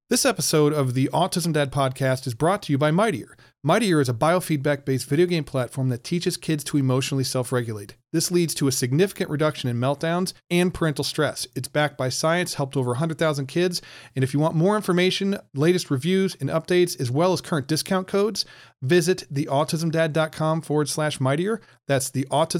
This episode of the Autism Dad podcast is brought to you by Mightier. Mightier is a biofeedback-based video game platform that teaches kids to emotionally self-regulate. This leads to a significant reduction in meltdowns and parental stress. It's backed by science, helped over 100,000 kids, and if you want more information, latest reviews and updates, as well as current discount codes, visit theautismdad.com/Mightier. That's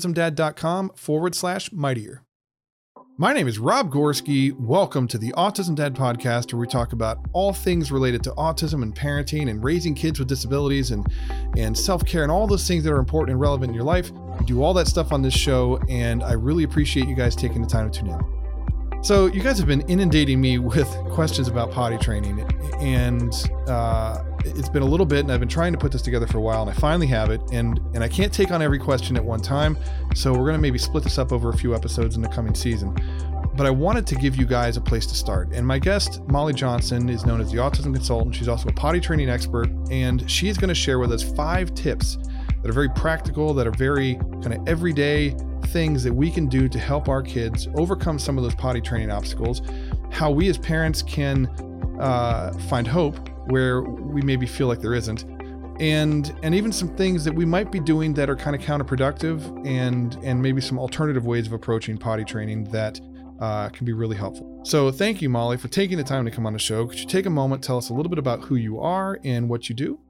theautismdad.com/Mightier. My name is Rob Gorski. Welcome to the Autism Dad podcast, where we talk about all things related to autism and parenting and raising kids with disabilities and self-care and all those things that are important and relevant in your life. We do all that stuff on this show, and I really appreciate you guys taking the time to tune in. So you guys have been inundating me with questions about potty training, and it's been a little bit, and I've been trying to put this together for a while, and I finally have it, and I can't take on every question at one time, so we're going to maybe split this up over a few episodes in the coming season. But I wanted to give you guys a place to start, and my guest, Molly Johnson, is known as the Autism Consultant. She's also a potty training expert, and she is going to share with us 5 tips that are very practical, that are very kind of everyday things that we can do to help our kids overcome some of those potty training obstacles, how we as parents can find hope where we maybe feel like there isn't, and even some things that we might be doing that are kind of counterproductive, and maybe some alternative ways of approaching potty training that can be really helpful. So thank you, Molly, for taking the time to come on the show. Could you take a moment, tell us a little bit about who you are and what you do?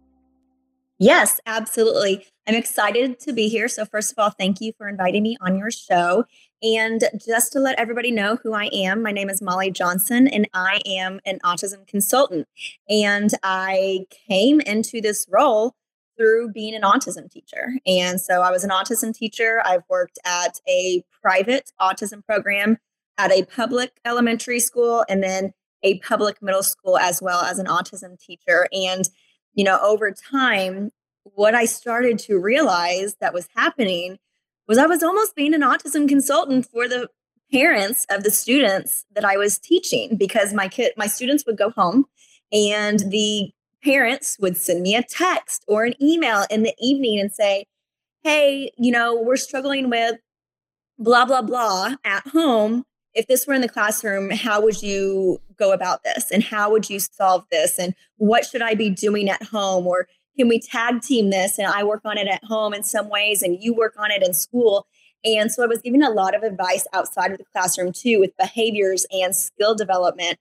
Yes, absolutely. I'm excited to be here. So first of all, thank you for inviting me on your show. And just to let everybody know who I am, my name is Molly Johnson, and I am an autism consultant. And I came into this role through being an autism teacher. And so I was an autism teacher. I've worked at a private autism program, at a public elementary school, and then a public middle school, as well as an autism teacher. And over time, what I started to realize that was happening was I was almost being an autism consultant for the parents of the students that I was teaching, because my students would go home and the parents would send me a text or an email in the evening and say, hey, we're struggling with blah, blah, blah at home. If this were in the classroom, how would you go about this? And how would you solve this? And what should I be doing at home? Or can we tag team this? And I work on it at home in some ways, and you work on it in school. And so I was giving a lot of advice outside of the classroom too, with behaviors and skill development.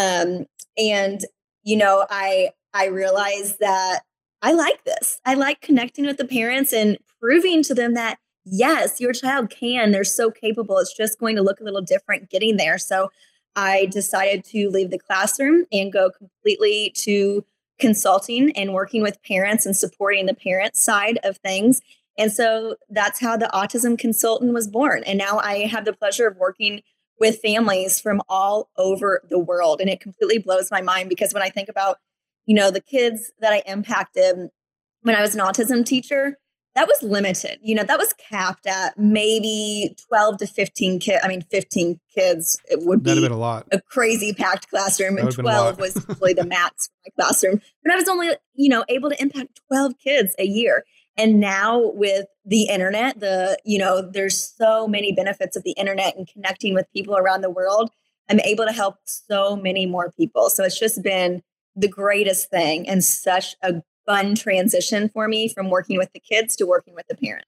I realized that I like this. I like connecting with the parents and proving to them that yes, your child can. They're so capable. It's just going to look a little different getting there. So I decided to leave the classroom and go completely to consulting and working with parents and supporting the parent side of things. And so that's how the Autism Consultant was born. And now I have the pleasure of working with families from all over the world. And it completely blows my mind, because when I think about, the kids that I impacted when I was an autism teacher, that was limited. That was capped at maybe 12 to 15 kids. 15 kids, it would be That'd have been a lot. A crazy packed classroom, and 12 was really the max for my classroom. But I was only, able to impact 12 kids a year. And now with the internet, there's so many benefits of the internet and connecting with people around the world. I'm able to help so many more people. So it's just been the greatest thing, and such a fun transition for me from working with the kids to working with the parents.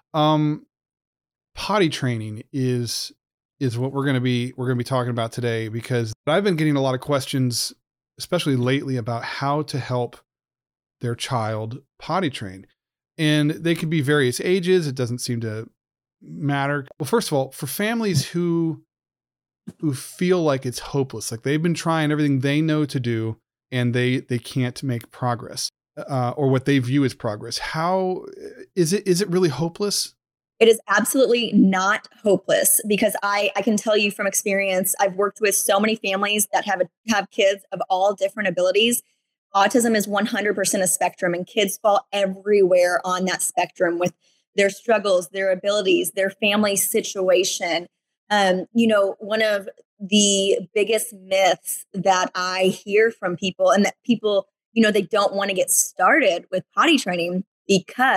Potty training is what we're going to be talking about today, because I've been getting a lot of questions, especially lately, about how to help their child potty train. And they could be various ages. It doesn't seem to matter. Well, first of all, for families who feel like it's hopeless, like they've been trying everything they know to do and they can't make progress, or what they view as progress. How is it really hopeless? It is absolutely not hopeless, because I can tell you from experience, I've worked with so many families that have kids of all different abilities. Autism is 100% a spectrum, and kids fall everywhere on that spectrum with their struggles, their abilities, their family situation. One of the biggest myths that I hear from people, and that people, they don't want to get started with potty training because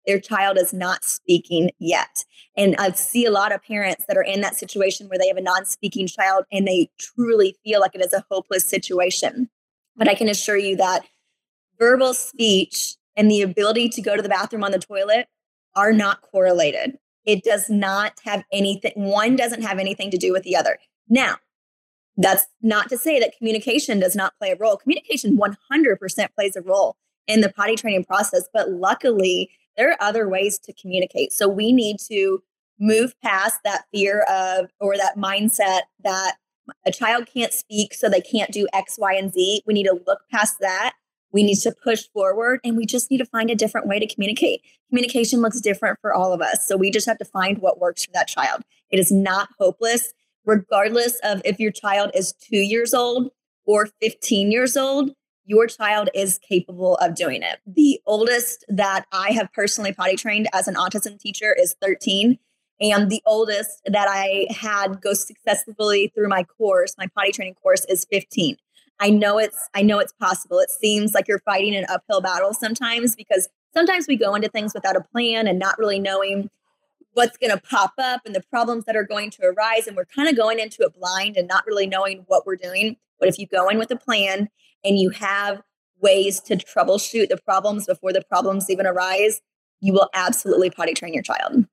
their child is not speaking yet. And I see a lot of parents that are in that situation where they have a non-speaking child and they truly feel like it is a hopeless situation. But I can assure you that verbal speech and the ability to go to the bathroom on the toilet are not correlated. It does not have anything, one doesn't have anything to do with the other. Now, that's not to say that communication does not play a role. Communication 100% plays a role in the potty training process, but luckily there are other ways to communicate. So we need to move past that fear of, or that mindset that a child can't speak, so they can't do X, Y, and Z. We need to look past that. We need to push forward, and we just need to find a different way to communicate. Communication looks different for all of us. So we just have to find what works for that child. It is not hopeless, regardless of if your child is 2 years old or 15 years old. Your child is capable of doing it. The oldest that I have personally potty trained as an autism teacher is 13. And the oldest that I had go successfully through my course, my potty training course, is 15. I know it's possible. It seems like you're fighting an uphill battle sometimes, because sometimes we go into things without a plan and not really knowing what's going to pop up and the problems that are going to arise. And we're kind of going into it blind and not really knowing what we're doing. But if you go in with a plan and you have ways to troubleshoot the problems before the problems even arise, you will absolutely potty train your child.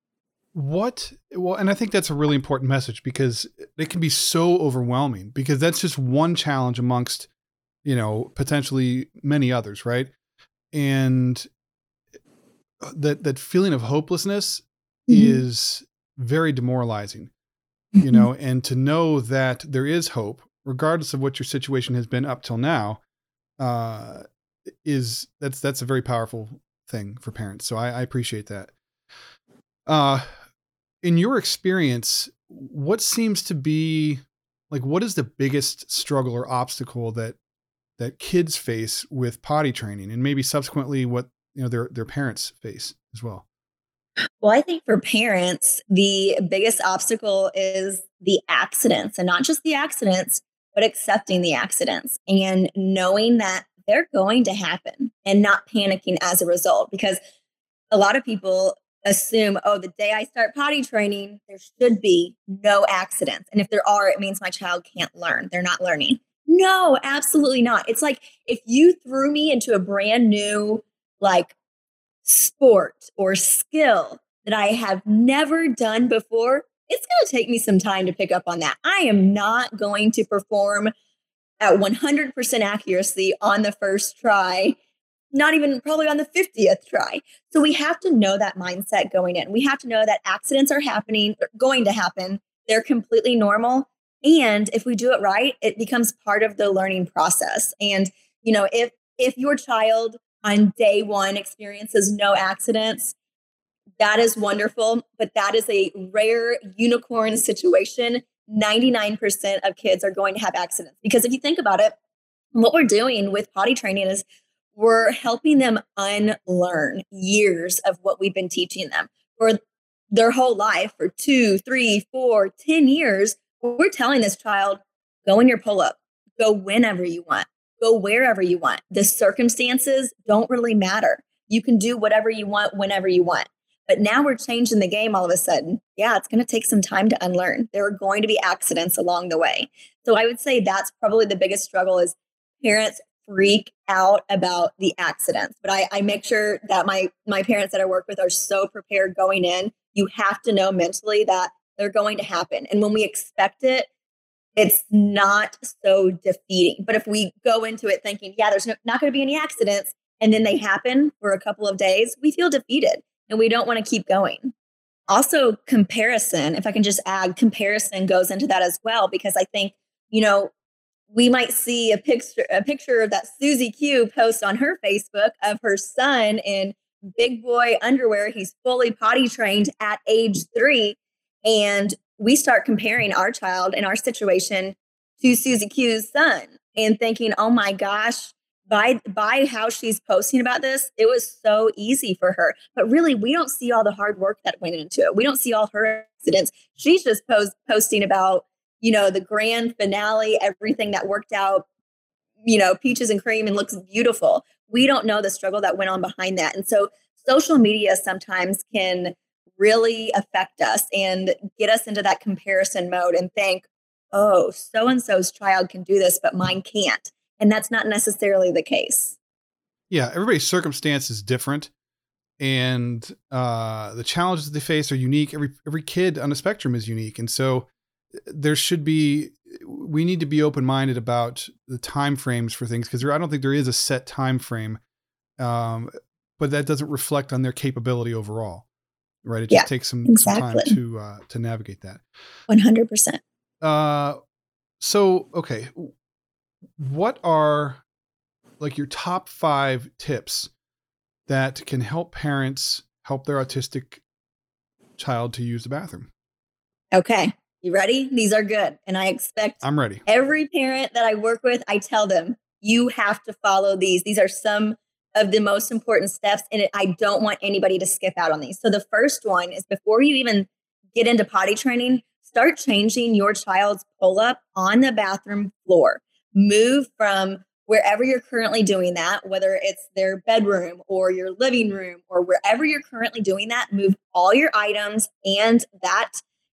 And I think that's a really important message, because it can be so overwhelming, because that's just one challenge amongst, potentially many others. Right. And that feeling of hopelessness is very demoralizing, and to know that there is hope, regardless of what your situation has been up till now, that's a very powerful thing for parents. So I appreciate that. In your experience, what seems to be what is the biggest struggle or obstacle that kids face with potty training, and maybe subsequently what their parents face as well? Well, I think for parents, the biggest obstacle is the accidents, and not just the accidents, but accepting the accidents and knowing that they're going to happen and not panicking as a result. Because a lot of people assume, the day I start potty training, there should be no accidents. And if there are, it means my child can't learn. They're not learning. No, absolutely not. It's like if you threw me into a brand new sport or skill that I have never done before, it's going to take me some time to pick up on that. I am not going to perform at 100% accuracy on the first try, not even probably on the 50th try. So we have to know that mindset going in. We have to know that accidents are going to happen. They're completely normal. And if we do it right, it becomes part of the learning process. And, if your child on day one experiences no accidents, that is wonderful, but that is a rare unicorn situation. 99% of kids are going to have accidents, because if you think about it, what we're doing with potty training is we're helping them unlearn years of what we've been teaching them for their whole life, for 2, 3, 4, 10 years. We're telling this child, go in your pull-up, go whenever you want, go wherever you want. The circumstances don't really matter. You can do whatever you want, whenever you want. But now we're changing the game all of a sudden. Yeah, it's going to take some time to unlearn. There are going to be accidents along the way. So I would say that's probably the biggest struggle, is parents freak out about the accidents. But I make sure that my parents that I work with are so prepared going in. You have to know mentally that they're going to happen. And when we expect it, it's not so defeating. But if we go into it thinking, there's not going to be any accidents, and then they happen for a couple of days, we feel defeated and we don't want to keep going. Also, comparison, if I can just add, comparison goes into that as well, because I think, we might see a picture that Susie Q posts on her Facebook of her son in big boy underwear. He's fully potty trained at age 3. And we start comparing our child and our situation to Susie Q's son and thinking, oh my gosh, by how she's posting about this, it was so easy for her. But really, we don't see all the hard work that went into it. We don't see all her accidents. She's just posting about, the grand finale, everything that worked out, peaches and cream and looks beautiful. We don't know the struggle that went on behind that. And so social media sometimes can really affect us and get us into that comparison mode and think, oh, so and so's child can do this, but mine can't. And that's not necessarily the case. Yeah, everybody's circumstance is different, and the challenges that they face are unique. Every kid on the spectrum is unique, and so we need to be open-minded about the time frames for things, because I don't think there is a set time frame, but that doesn't reflect on their capability overall, right? It just takes some time to navigate that. 100%. So, okay, what are like your top 5 tips that can help parents help their autistic child to use the bathroom? Okay. You ready? These are good. And I expect I'm ready. Every parent that I work with, I tell them, you have to follow these. These are some of the most important steps. And I don't want anybody to skip out on these. So the first one is, before you even get into potty training, start changing your child's pull-up on the bathroom floor. Move from wherever you're currently doing that, whether it's their bedroom or your living room or wherever you're currently doing that, move all your items and that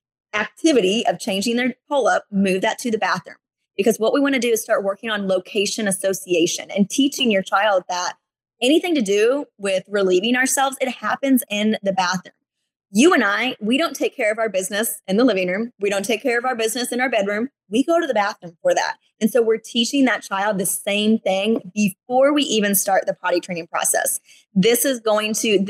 activity of changing their pull-up, move that to the bathroom. Because what we want to do is start working on location association and teaching your child that anything to do with relieving ourselves, it happens in the bathroom. You and I, we don't take care of our business in the living room. We don't take care of our business in our bedroom. We go to the bathroom for that. And so we're teaching that child the same thing before we even start the potty training process. This is one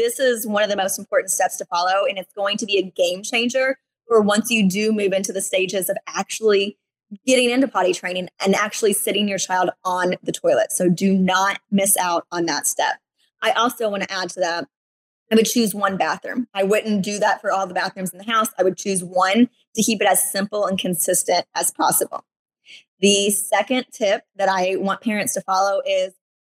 of the most important steps to follow. And it's going to be a game changer for once you do move into the stages of actually getting into potty training and actually sitting your child on the toilet. So do not miss out on that step. I also want to add to that, I would choose one bathroom. I wouldn't do that for all the bathrooms in the house. I would choose one to keep it as simple and consistent as possible. The second tip that I want parents to follow is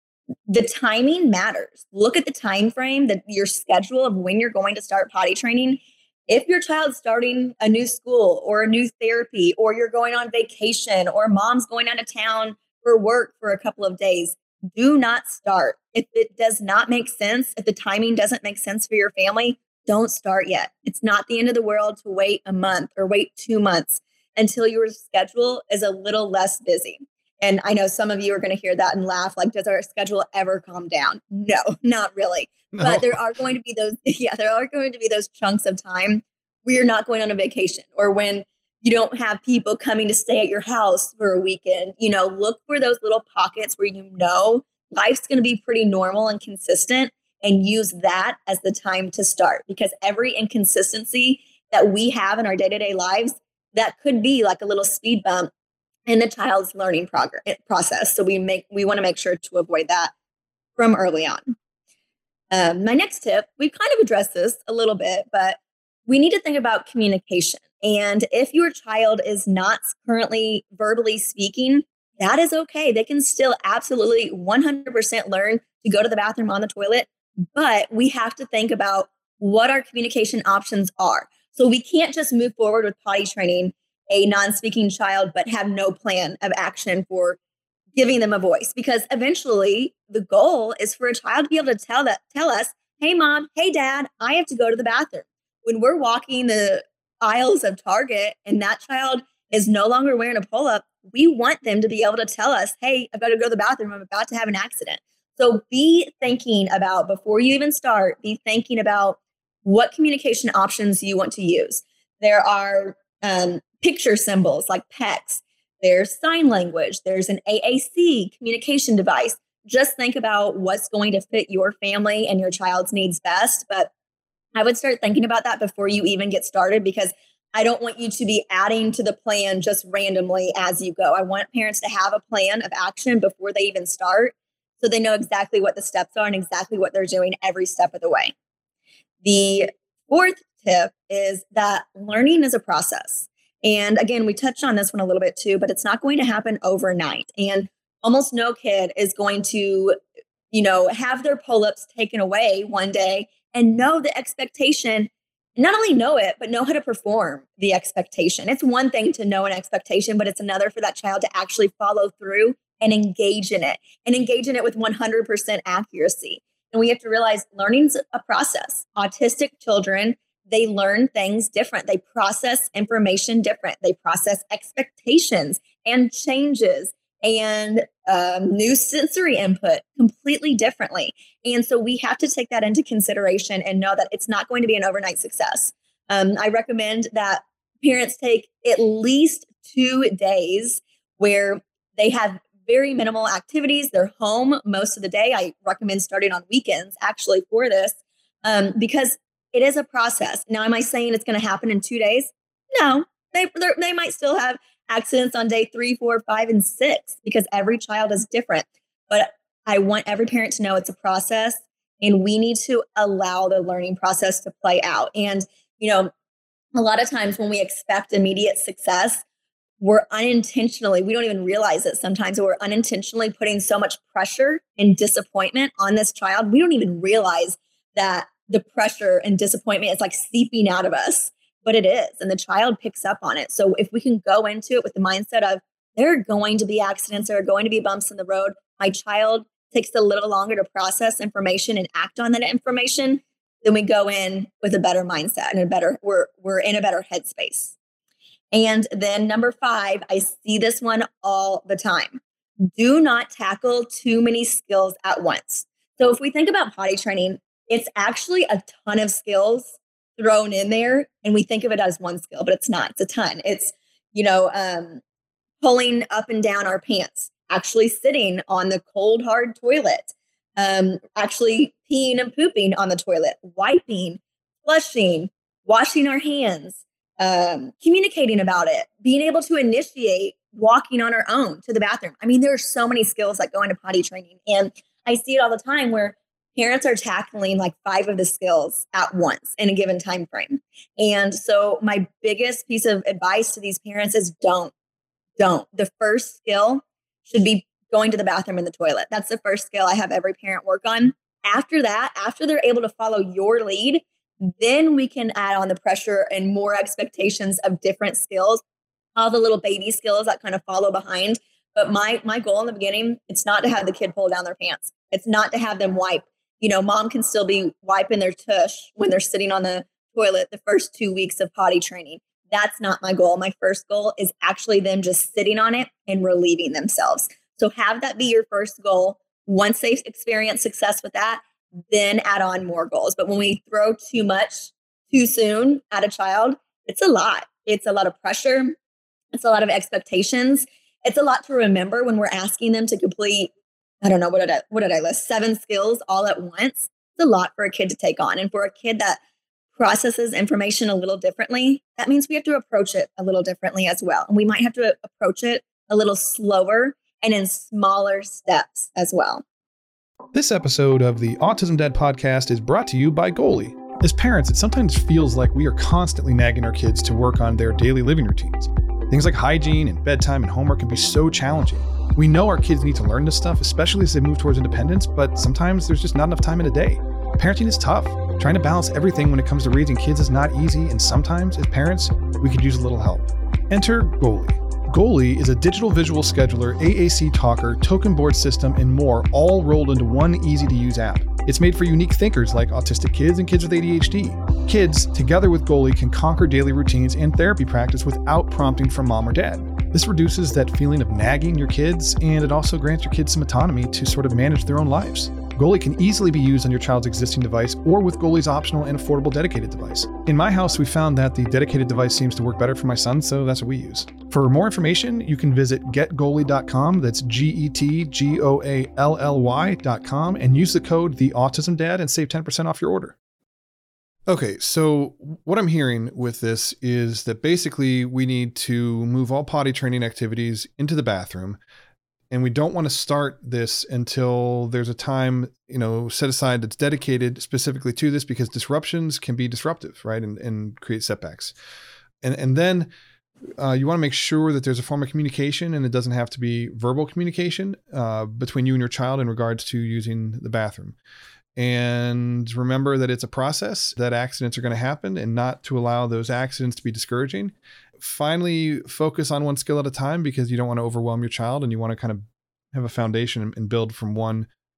the timing matters. Look at the time frame, your schedule of when you're going to start potty training. If your child's starting a new school or a new therapy, or you're going on vacation, or mom's going out of town for work for a couple of days, do not start. If it does not make sense, if the timing doesn't make sense for your family, don't start yet. It's not the end of the world to wait a month or wait 2 months until your schedule is a little less busy. And I know some of you are going to hear that and laugh, like, does our schedule ever calm down? No, not really. No. But there are going to be those chunks of time where you're not going on a vacation, or when you don't have people coming to stay at your house for a weekend. Look for those little pockets where life's going to be pretty normal and consistent, and use that as the time to start. Because every inconsistency that we have in our day-to-day lives, that could be like a little speed bump in the child's learning process. So we want to make sure to avoid that from early on. My next tip, we've kind of addressed this a little bit, but we need to think about communication. And if your child is not currently verbally speaking, that is okay. They can still absolutely 100% learn to go to the bathroom on the toilet, but we have to think about what our communication options are. So we can't just move forward with potty training a non-speaking child, but have no plan of action for giving them a voice, because eventually the goal is for a child to be able to tell us, hey, mom, hey, dad, I have to go to the bathroom. When we're walking the aisles of Target and that child is no longer wearing a pull-up, we want them to be able to tell us, hey, I've got to go to the bathroom. I'm about to have an accident. So be thinking about, before you even start, be thinking about what communication options you want to use. There are picture symbols like PECS. There's sign language. There's an AAC communication device. Just think about what's going to fit your family and your child's needs best. But I would start thinking about that before you even get started, because I don't want you to be adding to the plan just randomly as you go. I want parents to have a plan of action before they even start, so they know exactly what the steps are and exactly what they're doing every step of the way. The fourth tip is that learning is a process. And again, we touched on this one a little bit too, but it's not going to happen overnight. And almost no kid is going to, have their pull-ups taken away one day and know the expectation, not only know it, but know how to perform the expectation. It's one thing to know an expectation, but it's another for that child to actually follow through and engage in it with 100% accuracy. And we have to realize learning's a process. Autistic children, they learn things different. They process information different. They process expectations and changes and new sensory input completely differently. And so we have to take that into consideration and know that it's not going to be an overnight success. I recommend that parents take at least 2 days where they have very minimal activities. They're home most of the day. I recommend starting on weekends actually for this because it is a process. Now, am I saying it's going to happen in 2 days? No, they might still have accidents on day 3, 4, 5, and 6 because every child is different. But I want every parent to know it's a process and we need to allow the learning process to play out. And, a lot of times when we expect immediate success, we don't even realize it sometimes, we're unintentionally putting so much pressure and disappointment on this child. We don't even realize that the pressure and disappointment is like seeping out of us, but it is. And the child picks up on it. So if we can go into it with the mindset of there are going to be accidents, there are going to be bumps in the road. My child takes a little longer to process information and act on that information. Then we go in with a better mindset and we're in a better headspace. And then number 5, I see this one all the time. Do not tackle too many skills at once. So if we think about potty training, it's actually a ton of skills thrown in there. And we think of it as one skill, but it's not. It's a ton. It's, pulling up and down our pants, actually sitting on the cold, hard toilet, actually peeing and pooping on the toilet, wiping, flushing, washing our hands, communicating about it, being able to initiate walking on our own to the bathroom. I mean, there are so many skills that go into potty training. And I see it all the time where parents are tackling like 5 of the skills at once in a given time frame. And so my biggest piece of advice to these parents is don't. The first skill should be going to the bathroom and the toilet. That's the first skill I have every parent work on. After that, after they're able to follow your lead, then we can add on the pressure and more expectations of different skills, all the little baby skills that kind of follow behind. But my goal in the beginning, it's not to have the kid pull down their pants. It's not to have them wipe. Mom can still be wiping their tush when they're sitting on the toilet the first 2 weeks of potty training. That's not my goal. My first goal is actually them just sitting on it and relieving themselves. So have that be your first goal. Once they've experienced success with that, then add on more goals. But when we throw too much too soon at a child, it's a lot. It's a lot of pressure. It's a lot of expectations. It's a lot to remember when we're asking them to complete, I don't know, what did I list? 7 skills all at once. It's a lot for a kid to take on. And for a kid that processes information a little differently, that means we have to approach it a little differently as well. And we might have to approach it a little slower and in smaller steps as well. This episode of the Autism Dad podcast is brought to you by Goalie. As parents, it sometimes feels like we are constantly nagging our kids to work on their daily living routines. Things like hygiene and bedtime and homework can be so challenging. We know our kids need to learn this stuff, especially as they move towards independence, but sometimes there's just not enough time in a day. Parenting is tough. Trying to balance everything when it comes to raising kids is not easy, and sometimes, as parents, we could use a little help. Enter Goalie. Goalie is a digital visual scheduler, AAC talker, token board system, and more, all rolled into one easy-to-use app. It's made for unique thinkers like autistic kids and kids with ADHD. Kids, together with Goalie, can conquer daily routines and therapy practice without prompting from mom or dad. This reduces that feeling of nagging your kids, and it also grants your kids some autonomy to sort of manage their own lives. Goalie can easily be used on your child's existing device or with Goalie's optional and affordable dedicated device. In my house, we found that the dedicated device seems to work better for my son, so that's what we use. For more information, you can visit getgoalie.com, that's GETGOALLY.com, and use the code TheAutismDad and save 10% off your order. Okay, so what I'm hearing with this is that basically we need to move all potty training activities into the bathroom. And we don't want to start this until there's a time, set aside that's dedicated specifically to this, because disruptions can be disruptive, right? And create setbacks. And then you want to make sure that there's a form of communication, and it doesn't have to be verbal communication between you and your child in regards to using the bathroom. And remember that it's a process, that accidents are going to happen, and not to allow those accidents to be discouraging. Finally, focus on one skill at a time, because you don't want to overwhelm your child, and you want to kind of have a foundation and build from one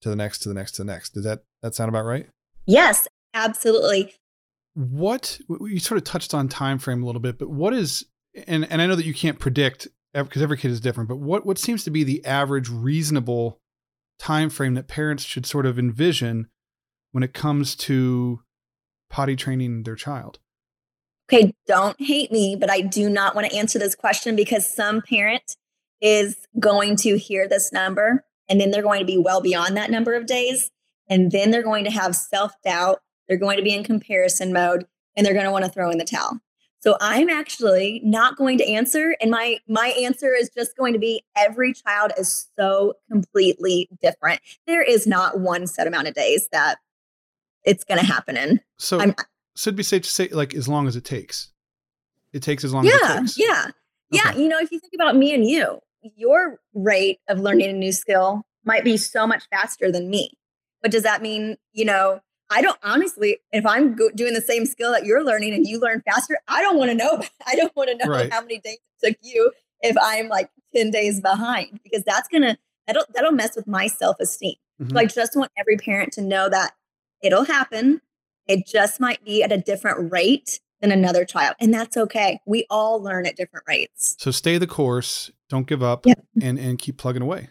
to the next, to the next, to the next. Does that sound about right? Yes, absolutely. What you sort of touched on time frame a little bit, but what is, and I know that you can't predict because every kid is different, but what seems to be the average reasonable time frame that parents should sort of envision when it comes to potty training their child? Okay, don't hate me, but I do not want to answer this question because some parent is going to hear this number and then they're going to be well beyond that number of days. And then they're going to have self-doubt. They're going to be in comparison mode and they're going to want to throw in the towel. So I'm actually not going to answer. And my answer is just going to be every child is so completely different. There is not one set amount of days that it's going to happen in. So it'd be safe to say, like, as long as it takes. It takes as long as it takes. Yeah. You know, if you think about me and you, your rate of learning a new skill might be so much faster than me. But does that mean, you know, I don't honestly, if I'm doing the same skill that you're learning and you learn faster, I don't want to know. I don't want to know Right. how many days it took you if I'm like 10 days behind, because that'll mess with my self-esteem. Mhm. So I just want every parent to know that it'll happen. It just might be at a different rate than another child. And that's okay. We all learn at different rates. So stay the course, don't give up, and keep plugging away.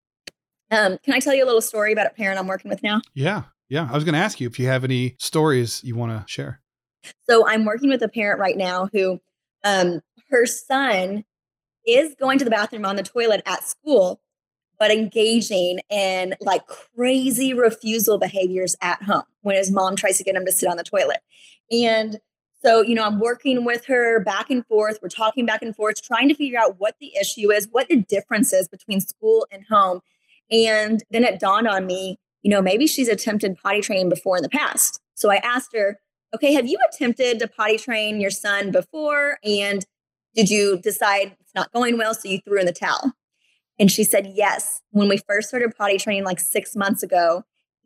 Can I tell you a little story about a parent I'm working with now? Yeah. I was going to ask you if you have any stories you want to share. So I'm working with a parent right now who her son is going to the bathroom on the toilet at school, but engaging in like crazy refusal behaviors at home when his mom tries to get him to sit on the toilet. And so, you know, I'm working with her back and forth. We're talking back and forth, trying to figure out what the issue is, what the difference is between school and home. And then it dawned on me, you know, maybe she's attempted potty training before in the past. So I asked her, okay, have you attempted to potty train your son before? And did you decide it's not going well, so you threw in the towel? And she said, yes. When we first started potty training like 6 months ago,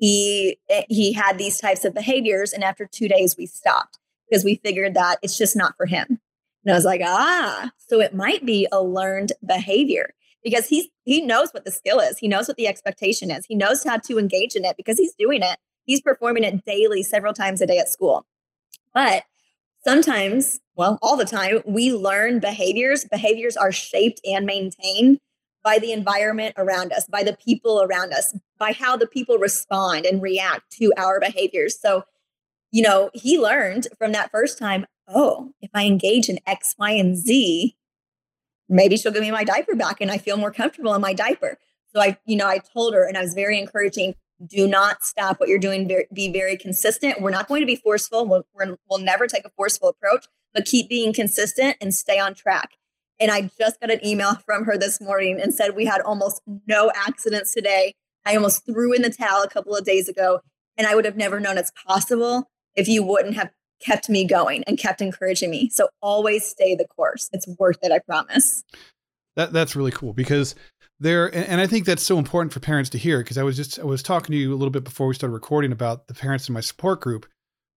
he had these types of behaviors. And after 2 days, we stopped because we figured that it's just not for him. And I was like, so it might be a learned behavior because he knows what the skill is. He knows what the expectation is. He knows how to engage in it because he's doing it. He's performing it daily, several times a day at school. But sometimes, well, all the time, we learn behaviors. Behaviors are shaped and maintained by the environment around us, by the people around us, by how the people respond and react to our behaviors. So, you know, he learned from that first time, if I engage in X, Y, and Z, maybe she'll give me my diaper back and I feel more comfortable in my diaper. So I told her, and I was very encouraging, do not stop what you're doing. Be very consistent. We're not going to be forceful. We'll never take a forceful approach, but keep being consistent and stay on track. And I just got an email from her this morning and said, we had almost no accidents today. I almost threw in the towel a couple of days ago, and I would have never known it's possible if you wouldn't have kept me going and kept encouraging me. So always stay the course. It's worth it. I promise. That's really cool because and I think that's so important for parents to hear, because I was talking to you a little bit before we started recording about the parents in my support group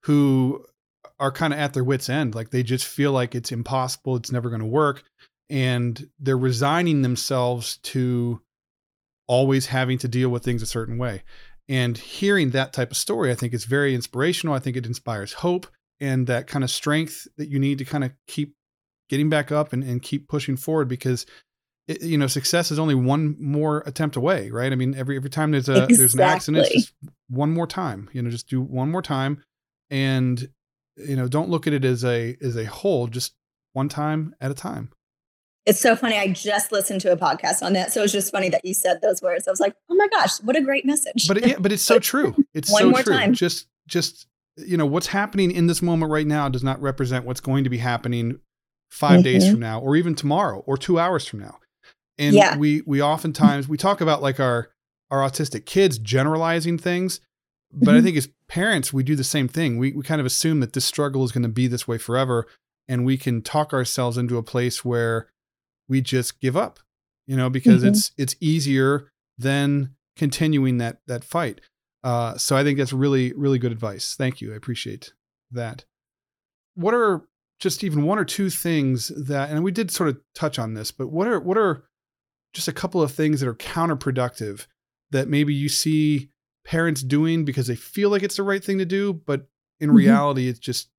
who are kind of at their wits' end. Like they just feel like it's impossible. It's never going to work. And they're resigning themselves to always having to deal with things a certain way. And hearing that type of story, I think is very inspirational. I think it inspires hope and that kind of strength that you need to kind of keep getting back up and keep pushing forward, because success is only one more attempt away, right? I mean, every time there's an accident, it's just one more time, just do one more time. And, don't look at it as a whole, just one time at a time. It's so funny. I just listened to a podcast on that. So it's just funny that you said those words. I was like, oh my gosh, what a great message. But it's so true. It's one so more true. time. Just, what's happening in this moment right now does not represent what's going to be happening 5 days from now, or even tomorrow, or 2 hours from now. And we oftentimes, we talk about like our autistic kids generalizing things, but I think as parents, we do the same thing. We kind of assume that this struggle is going to be this way forever. And we can talk ourselves into a place where we just give up, because it's easier than continuing that fight. So I think that's really, really good advice. Thank you. I appreciate that. What are just even one or two things that, and we did sort of touch on this, but what are just a couple of things that are counterproductive that maybe you see parents doing because they feel like it's the right thing to do, but in Mhm. reality, it's just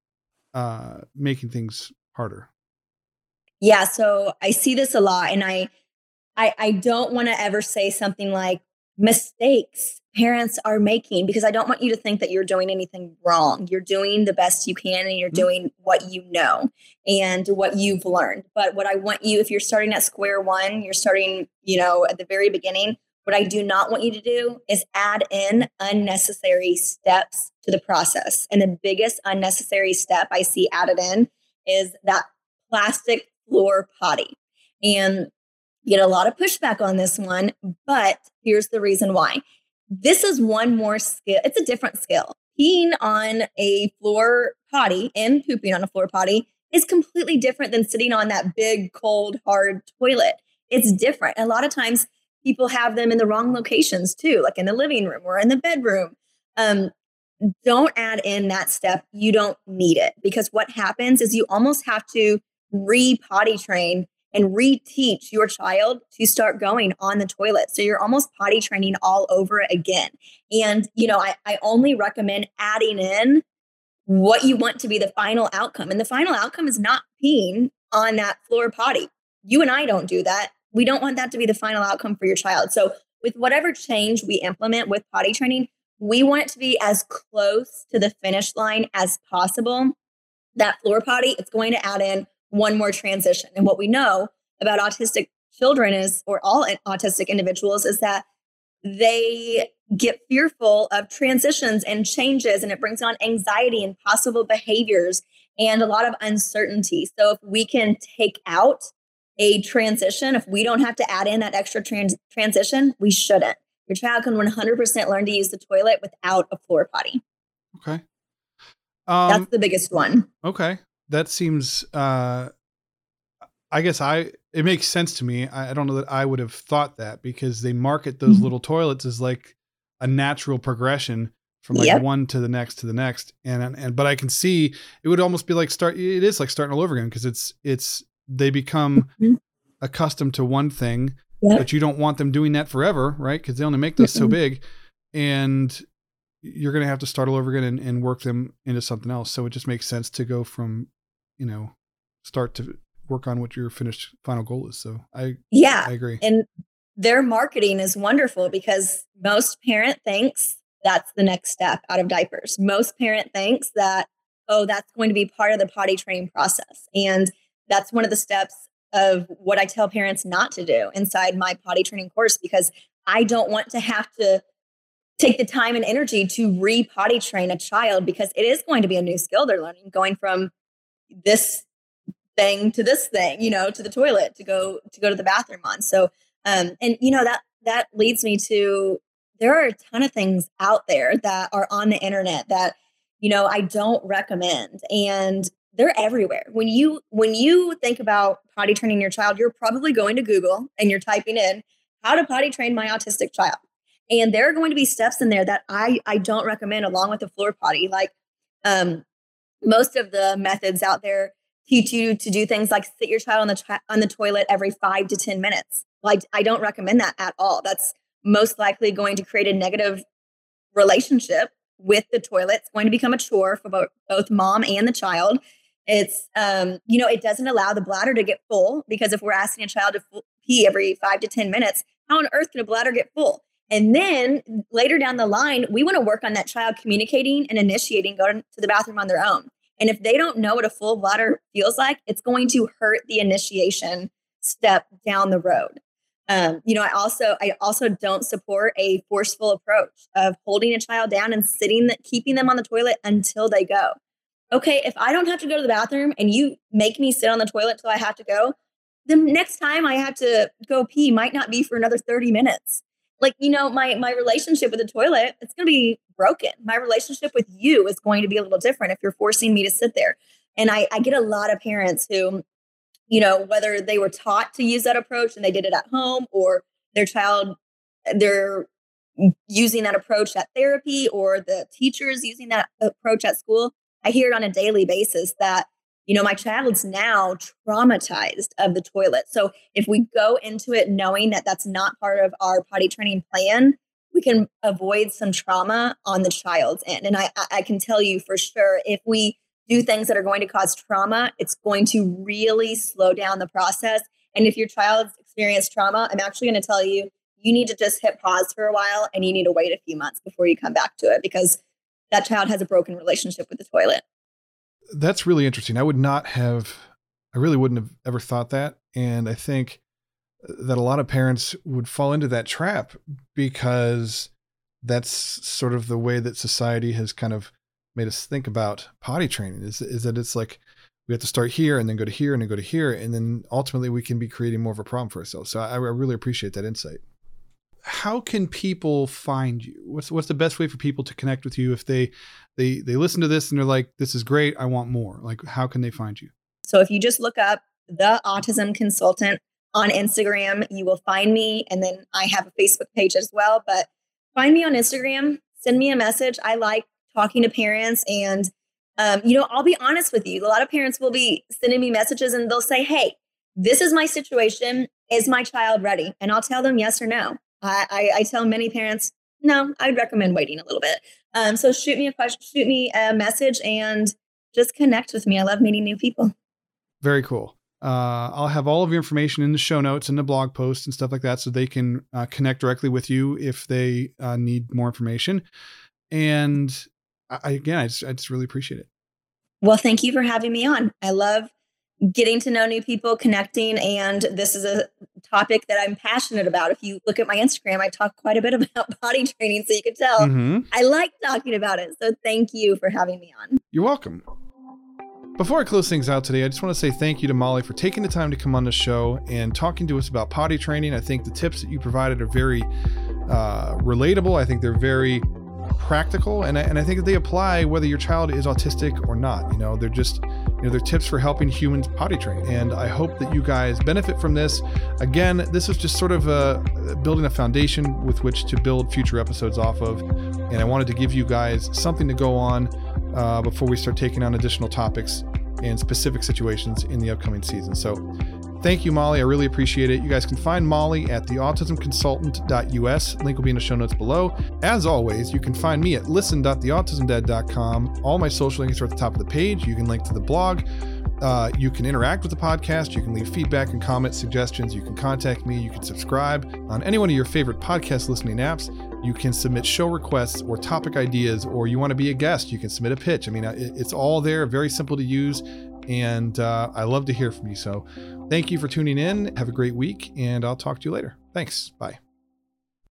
making things harder. Yeah, so I see this a lot, and I don't want to ever say something like mistakes parents are making, because I don't want you to think that you're doing anything wrong. You're doing the best you can, and you're Mhm. doing what you know and what you've learned. But what I want you, if you're starting at square one, you're starting, at the very beginning, what I do not want you to do is add in unnecessary steps to the process. And the biggest unnecessary step I see added in is that plastic floor potty. And get a lot of pushback on this one, but here's the reason why. This is one more skill. It's a different skill. Peeing on a floor potty and pooping on a floor potty is completely different than sitting on that big, cold, hard toilet. It's different. A lot of times people have them in the wrong locations too, like in the living room or in the bedroom. Um, don't add in that step. You don't need it, because what happens is you almost have to re-potty train and reteach your child to start going on the toilet. So you're almost potty training all over again. And, I only recommend adding in what you want to be the final outcome. And the final outcome is not peeing on that floor potty. You and I don't do that. We don't want that to be the final outcome for your child. So with whatever change we implement with potty training, we want it to be as close to the finish line as possible. That floor potty, it's going to add in one more transition. And what we know about autistic children is, or all autistic individuals, is that they get fearful of transitions and changes, and it brings on anxiety and possible behaviors and a lot of uncertainty. So if we can take out a transition, if we don't have to add in that extra transition, we shouldn't. Your child can 100% learn to use the toilet without a floor potty. Okay. That's the biggest one. Okay. That seems, I guess it makes sense to me. I don't know that I would have thought that, because they market those little toilets as like a natural progression from like Yep. one to the next to the next. But I can see it would almost be like it is like starting all over again, because they become Mhm. accustomed to one thing, Yep. but you don't want them doing that forever, right? Because they only make those so big, and you're going to have to start all over again and work them into something else. So it just makes sense to go from, start to work on what your final goal is. So Yeah. I agree. And their marketing is wonderful, because most parent thinks that's the next step out of diapers. Most parent thinks that, oh, that's going to be part of the potty training process. And that's one of the steps of what I tell parents not to do inside my potty training course, because I don't want to have to take the time and energy to re-potty train a child, because it is going to be a new skill they're learning, going from this thing to this thing, to the toilet to go to the bathroom on. So, and that leads me to, there are a ton of things out there that are on the internet that, I don't recommend, and they're everywhere. When you think about potty training your child, you're probably going to Google and you're typing in how to potty train my autistic child. And there are going to be steps in there that I don't recommend, along with the floor potty. Like, most of the methods out there teach you to do things like sit your child on the toilet every 5 to 10 minutes. Like, I don't recommend that at all. That's most likely going to create a negative relationship with the toilet. It's going to become a chore for both mom and the child. It's, it doesn't allow the bladder to get full, because if we're asking a child to pee every 5 to 10 minutes, how on earth can a bladder get full? And then later down the line, we want to work on that child communicating and initiating going to the bathroom on their own. And if they don't know what a full bladder feels like, it's going to hurt the initiation step down the road. I also don't support a forceful approach of holding a child down and keeping them on the toilet until they go. Okay, if I don't have to go to the bathroom and you make me sit on the toilet till I have to go, the next time I have to go pee might not be for another 30 minutes. Like, my relationship with the toilet, it's going to be broken. My relationship with you is going to be a little different if you're forcing me to sit there. And I get a lot of parents who, whether they were taught to use that approach and they did it at home, or they're using that approach at therapy, or the teachers using that approach at school. I hear it on a daily basis that, my child's now traumatized of the toilet. So if we go into it knowing that that's not part of our potty training plan, we can avoid some trauma on the child's end. And I can tell you for sure, if we do things that are going to cause trauma, it's going to really slow down the process. And if your child's experienced trauma, I'm actually going to tell you, you need to just hit pause for a while and you need to wait a few months before you come back to it, because that child has a broken relationship with the toilet. That's really interesting. I really wouldn't have ever thought that. And I think that a lot of parents would fall into that trap because that's sort of the way that society has kind of made us think about potty training is that it's like we have to start here and then go to here and then go to here. And then ultimately we can be creating more of a problem for ourselves. So I really appreciate that insight. How can people find you? What's the best way for people to connect with you if they listen to this and they're like, this is great, I want more? Like, how can they find you? So if you just look up The Autism Consultant on Instagram, you will find me. And then I have a Facebook page as well, but find me on Instagram, send me a message. I like talking to parents, and I'll be honest with you. A lot of parents will be sending me messages and they'll say, hey, this is my situation. Is my child ready? And I'll tell them yes or no. I tell many parents, no, I'd recommend waiting a little bit. So shoot me a question, shoot me a message, and just connect with me. I love meeting new people. Very cool. I'll have all of your information in the show notes and the blog posts and stuff like that, so they can connect directly with you if they need more information. And I just really appreciate it. Well, thank you for having me on. I love getting to know new people, connecting, and this is a topic that I'm passionate about. If you look at my Instagram, I talk quite a bit about potty training, so you can tell I like talking about it. So thank you for having me on. You're welcome. Before I close things out today, I just want to say thank you to Molly for taking the time to come on the show and talking to us about potty training. I think the tips that you provided are very relatable. I think they're very practical, and I think that they apply whether your child is autistic or not. They're just, they're tips for helping humans potty train. And I hope that you guys benefit from this. Again, this is just sort of building a foundation with which to build future episodes off of. And I wanted to give you guys something to go on before we start taking on additional topics and specific situations in the upcoming season. So thank you, Molly. I really appreciate it. You guys can find Molly at theautismconsultant.us. Link will be in the show notes below. As always, you can find me at listen.theautismdad.com. All my social links are at the top of the page. You can link to the blog. You can interact with the podcast. You can leave feedback and comments, suggestions. You can contact me. You can subscribe on any one of your favorite podcast listening apps. You can submit show requests or topic ideas, or you want to be a guest, you can submit a pitch. I mean, it's all there, very simple to use. And I love to hear from you. So thank you for tuning in. Have a great week, and I'll talk to you later. Thanks. Bye.